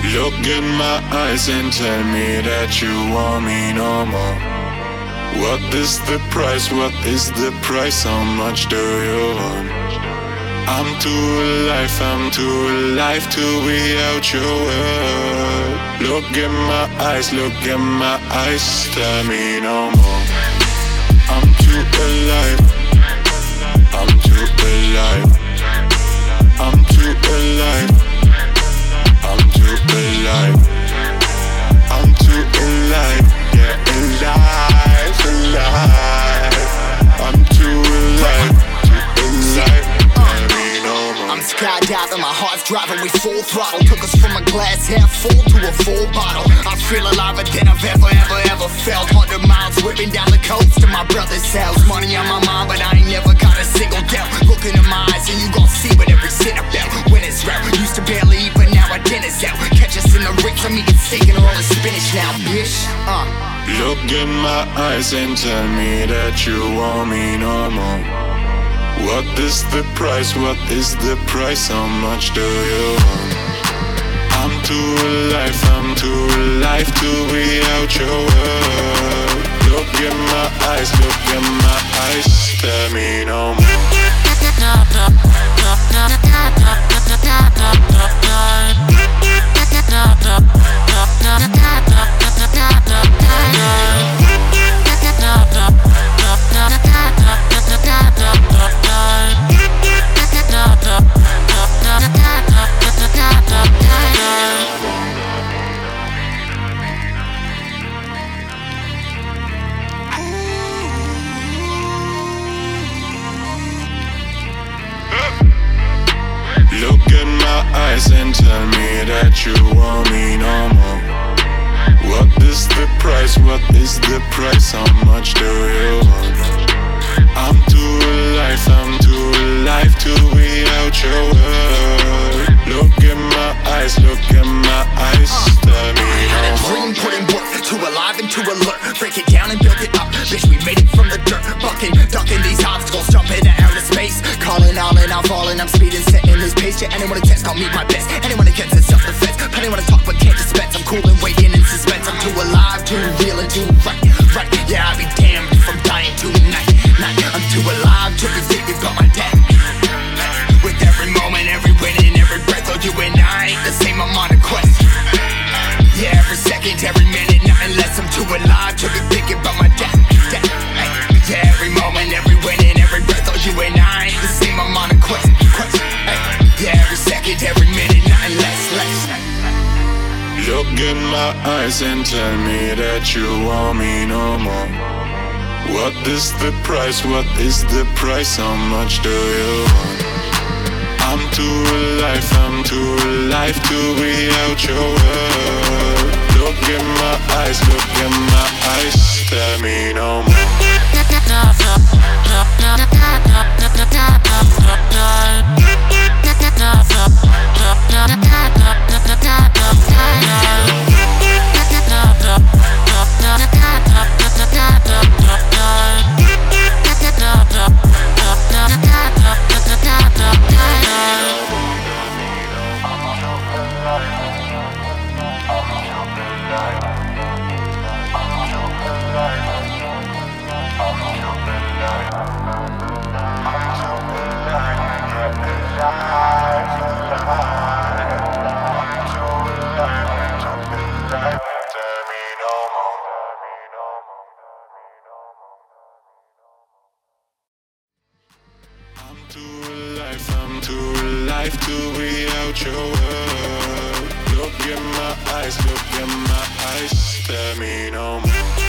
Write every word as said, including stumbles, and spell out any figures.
Look in my eyes and tell me that you want me no more. What is the price? What is the price? How much do you want? I'm too alive, I'm too alive to be out your world. Look in my eyes, look in my eyes, tell me no more. I'm too alive, I'm too alive, I'm too alive, I'm too alive, I'm too alive, yeah, alive, alive, I'm too alive, too alive. I'm skydiving, my heart's driving, we full throttle. Took us from a glass half full to a full bottle. I feel aliver than I've ever, ever, ever felt. Hundred miles whipping down the coast to my brother's house. Money on my mind, but I ain't never got a single doubt. Look into my eyes and you gon' see what every sin about. When it's route, used to barely eat, but now our dinner's out. Catch us in the Ritz, I'm eating steak and all the spinach now, bitch. Uh. Look in my eyes and tell me that you want me no more. What is the price? What is the price? How much do you want? I'm too alive, I'm too alive to be out your world. Look in my eyes, look in my eyes, tell me no more. Look in my eyes and tell me that you want me no more. What is the price? What is the price? How much do you want? I'm too alive, I'm too alive to be out your world. Look in my eyes, look in my eyes, tell me no more. Dream putting work, too alive and too alert. Break it down and build it up, bitch, we made it from the dirt. Bucking, ducking these obstacles, jumping to outer space. Calling all in, I'm falling, I'm speeding, setting this pace. Yeah, anyone who tests, call me my best. Anyone against is self-defense. Plenty wanna talk but can't dispense. I'm cool and waiting in suspense. I'm too alive, too real and too right, right. Yeah, I'll be damned if I'm dying tonight, night. I'm too alive to be thinking about my death. With every moment, every winning, every breath, oh, you and I ain't the same, I'm on a quest. Yeah, every second, every minute, nothing less. I'm too alive to be thinking about my death, death. Hey. Yeah, every moment, every winning, every breath, oh, you and I ain't the same, I'm on a quest, quest. Hey. Yeah, every second, every minute, nothing less, less. Look in my eyes and tell me that you want me no more. What is the price? What is the price? How much do you want? I'm too alive, I'm too alive to be out your world. Look in my eyes, look in my eyes, tell me no more. I'm too alive, I'm too alive to be out your world. Look in my eyes, look in my eyes, tell me no more.